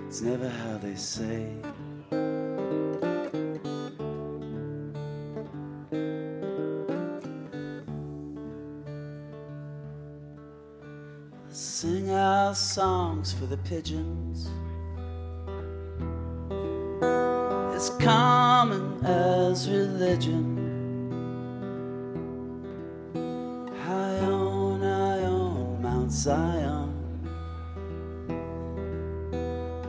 It's never how they say. Sing our songs for the pigeons. It's common as religion. High on Mount Zion.